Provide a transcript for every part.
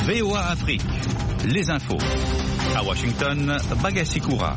VOA Afrique, les infos. À Washington, Bagassi Koura.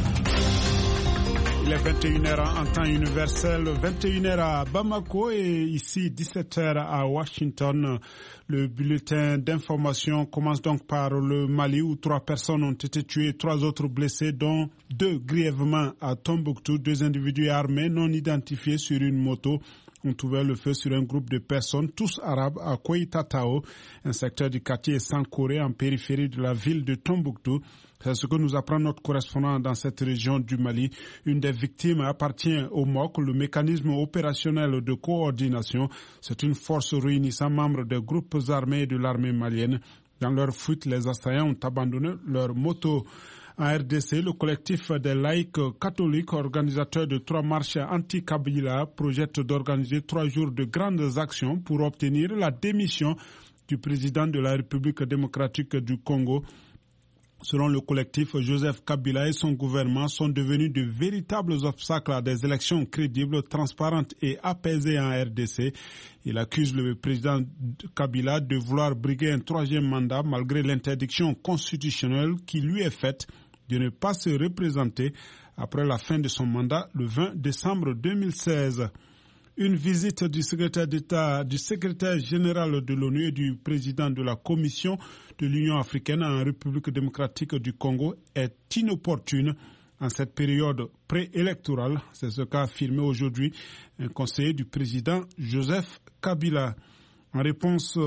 Il est 21h en temps universel, 21h à Bamako et ici 17h à Washington. Le bulletin d'information commence donc par le Mali où 3 personnes ont été tuées, 3 autres blessés, dont 2 grièvement à Tombouctou. 2 individus armés non identifiés sur une moto ont ouvert le feu sur un groupe de personnes, tous arabes, à Koïtatao, un secteur du quartier Sankoré en périphérie de la ville de Tombouctou. C'est ce que nous apprend notre correspondant dans cette région du Mali. Une des victimes appartient au MOC, le mécanisme opérationnel de coordination. C'est une force réunissant membres des groupes armés de l'armée malienne. Dans leur fuite, les assaillants ont abandonné leur moto. En RDC, le collectif des laïcs catholiques, organisateur de 3 marches anti-Kabila, projette d'organiser 3 jours de grandes actions pour obtenir la démission du président de la République démocratique du Congo. Selon le collectif, Joseph Kabila et son gouvernement sont devenus de véritables obstacles à des élections crédibles, transparentes et apaisées en RDC. Il accuse le président Kabila de vouloir briguer un 3e mandat malgré l'interdiction constitutionnelle qui lui est faite de ne pas se représenter après la fin de son mandat le 20 décembre 2016. Une visite du secrétaire d'État, du secrétaire général de l'ONU et du président de la Commission de l'Union africaine en République démocratique du Congo est inopportune en cette période préélectorale. C'est ce qu'a affirmé aujourd'hui un conseiller du président Joseph Kabila. En réponse,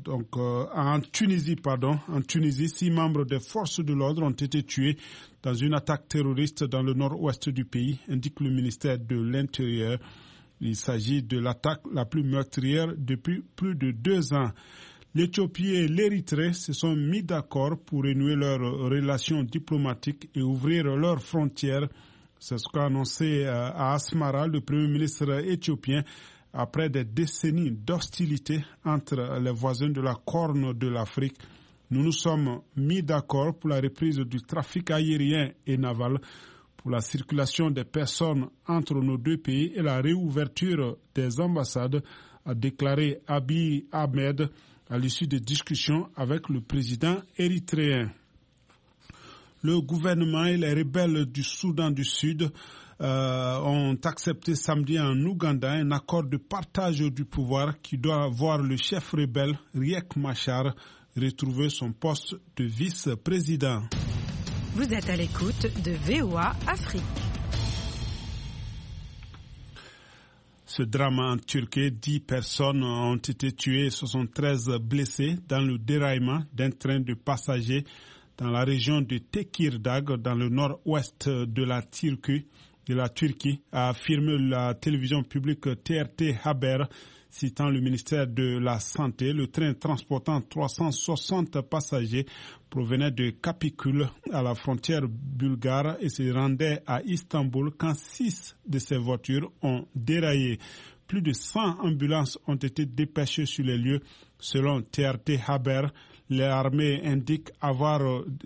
en Tunisie, 6 membres des forces de l'ordre ont été tués dans une attaque terroriste dans le nord-ouest du pays, indique le ministère de l'Intérieur. Il s'agit de l'attaque la plus meurtrière depuis plus de 2 ans. L'Éthiopie et l'Érythrée se sont mis d'accord pour renouer leurs relations diplomatiques et ouvrir leurs frontières. C'est ce qu'a annoncé à Asmara le Premier ministre éthiopien après des décennies d'hostilité entre les voisins de la Corne de l'Afrique. Nous nous sommes mis d'accord pour la reprise du trafic aérien et naval, pour la circulation des personnes entre nos 2 pays et la réouverture des ambassades, a déclaré Abiy Ahmed à l'issue des discussions avec le président érythréen. Le gouvernement et les rebelles du Soudan du Sud ont accepté samedi en Ouganda un accord de partage du pouvoir qui doit voir le chef rebelle Riek Machar retrouver son poste de vice-président. Vous êtes à l'écoute de VOA Afrique. Ce drame en Turquie, 10 personnes ont été tuées et 73 blessées dans le déraillement d'un train de passagers dans la région de Tekirdağ, dans le nord-ouest de la Turquie, a affirmé la télévision publique TRT Haber, citant le ministère de la Santé. Le train transportant 360 passagers provenait de Kapikul à la frontière bulgare et se rendait à Istanbul quand 6 de ces voitures ont déraillé. Plus de 100 ambulances ont été dépêchées sur les lieux. Selon TRT Haber, l'armée indique avoir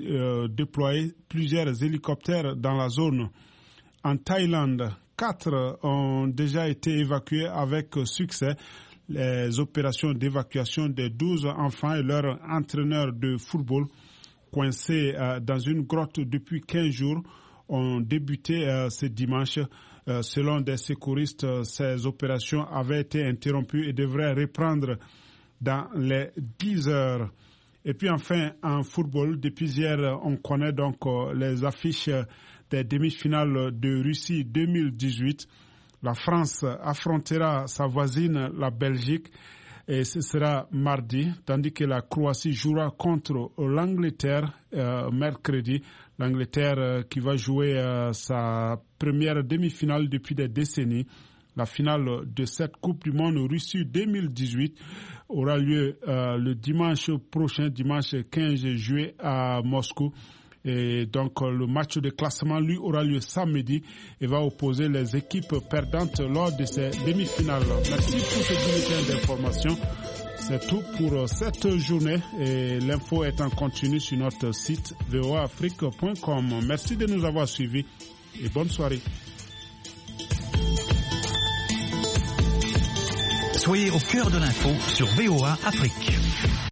déployé plusieurs hélicoptères dans la zone. En Thaïlande, 4 ont déjà été évacués avec succès. Les opérations d'évacuation des 12 enfants et leurs entraîneurs de football coincés dans une grotte depuis 15 jours ont débuté ce dimanche. Selon des secouristes, ces opérations avaient été interrompues et devraient reprendre dans les 10 heures. Et puis enfin, en football, depuis hier, on connaît donc les affiches des demi-finales de Russie 2018. La France affrontera sa voisine, la Belgique, et ce sera mardi, tandis que la Croatie jouera contre l'Angleterre mercredi. L'Angleterre qui va jouer sa première demi-finale depuis des décennies. La finale de cette Coupe du Monde Russie 2018 aura lieu le dimanche prochain, dimanche 15 juillet à Moscou. Et donc le match de classement lui aura lieu samedi et va opposer les équipes perdantes lors de ces demi-finales. Merci pour ce bulletin d'information. C'est tout pour cette journée et l'info est en continu sur notre site voaafrique.com. Merci de nous avoir suivis et bonne soirée. Soyez au cœur de l'info sur VOA Afrique.